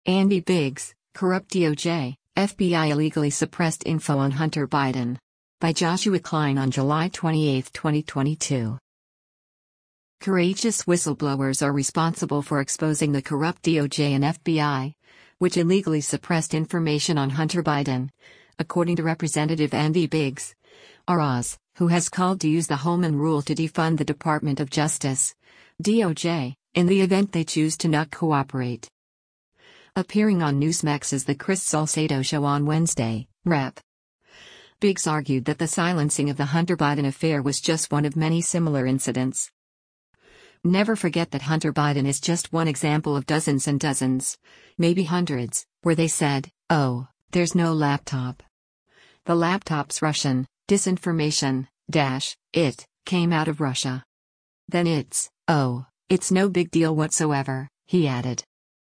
Andy Biggs, Corrupt DOJ, FBI illegally suppressed info on Hunter Biden. By Joshua Klein on July 28, 2022. Courageous whistleblowers are responsible for exposing the corrupt DOJ and FBI, which illegally suppressed information on Hunter Biden, according to Representative Andy Biggs, ROZ, who has called to use the Holman Rule to defund the Department of Justice, DOJ, in the event they choose to not cooperate. Appearing on Newsmax's The Chris Salcedo Show on Wednesday, Rep. Biggs argued that the silencing of the Hunter Biden affair was just one of many similar incidents. Never forget that Hunter Biden is just one example of dozens and dozens, maybe hundreds, where they said, "Oh, there's no laptop. The laptop's Russian, disinformation, it came out of Russia. Then it's no big deal whatsoever," he added.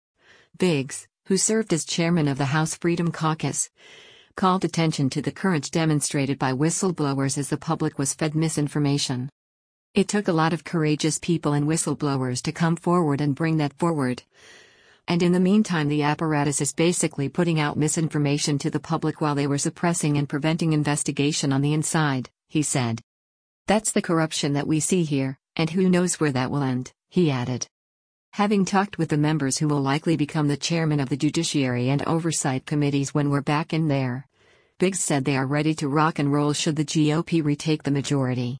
Biggs, who served as chairman of the House Freedom Caucus, called attention to the courage demonstrated by whistleblowers as the public was fed misinformation. It took a lot of courageous people and whistleblowers to come forward and bring that forward. And in the meantime, the apparatus is basically putting out misinformation to the public while they were suppressing and preventing investigation on the inside, he said. That's the corruption that we see here, and who knows where that will end, he added. Having talked with the members who will likely become the chairman of the Judiciary and Oversight Committees when we're back in there, Biggs said they are ready to rock and roll should the GOP retake the majority.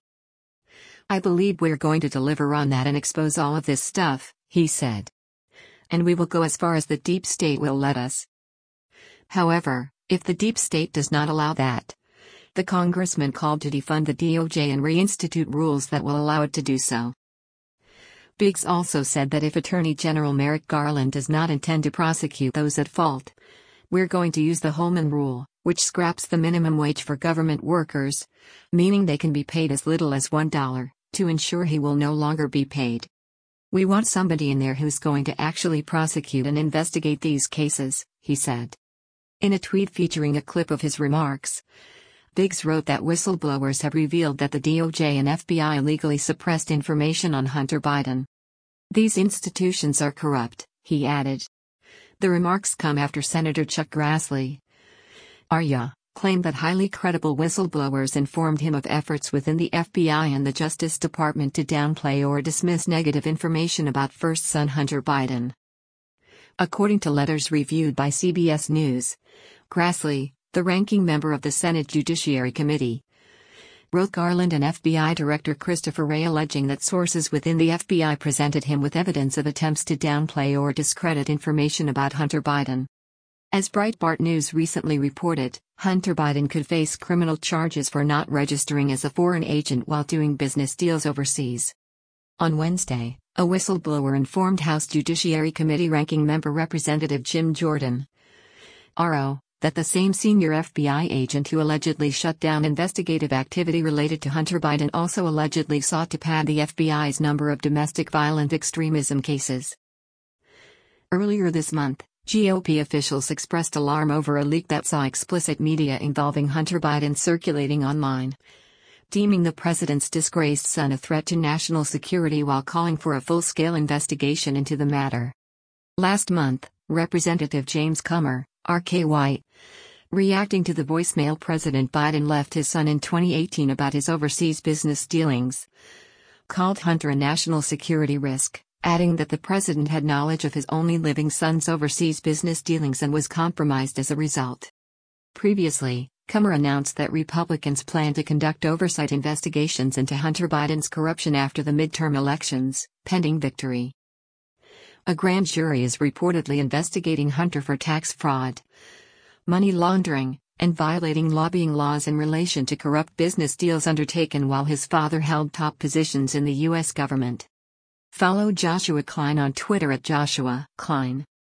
"I believe we're going to deliver on that and expose all of this stuff," he said. "And we will go as far as the deep state will let us." However, if the deep state does not allow that, the congressman called to defund the DOJ and reinstitute rules that will allow it to do so. Biggs also said that if Attorney General Merrick Garland does not intend to prosecute those at fault, we're going to use the Holman Rule, which scraps the minimum wage for government workers, meaning they can be paid as little as $1, to ensure he will no longer be paid. "We want somebody in there who's going to actually prosecute and investigate these cases," he said. In a tweet featuring a clip of his remarks, Biggs wrote that whistleblowers have revealed that the DOJ and FBI illegally suppressed information on Hunter Biden. "These institutions are corrupt," he added. The remarks come after Senator Chuck Grassley, RYA, claimed that highly credible whistleblowers informed him of efforts within the FBI and the Justice Department to downplay or dismiss negative information about first son Hunter Biden. According to letters reviewed by CBS News, Grassley, the ranking member of the Senate Judiciary Committee, wrote Garland and FBI Director Christopher Wray alleging that sources within the FBI presented him with evidence of attempts to downplay or discredit information about Hunter Biden. As Breitbart News recently reported, Hunter Biden could face criminal charges for not registering as a foreign agent while doing business deals overseas. On Wednesday, a whistleblower informed House Judiciary Committee ranking member Representative Jim Jordan, RO, that the same senior FBI agent who allegedly shut down investigative activity related to Hunter Biden also allegedly sought to pad the FBI's number of domestic violent extremism cases. Earlier this month, GOP officials expressed alarm over a leak that saw explicit media involving Hunter Biden circulating online, deeming the president's disgraced son a threat to national security while calling for a full-scale investigation into the matter. Last month, Representative James Comer, RKY, reacting to the voicemail President Biden left his son in 2018 about his overseas business dealings, called Hunter a national security risk, adding that the president had knowledge of his only living son's overseas business dealings and was compromised as a result. Previously, Comer announced that Republicans plan to conduct oversight investigations into Hunter Biden's corruption after the midterm elections, pending victory. A grand jury is reportedly investigating Hunter for tax fraud, money laundering, and violating lobbying laws in relation to corrupt business deals undertaken while his father held top positions in the U.S. government. Follow Joshua Klein on Twitter at Joshua Klein.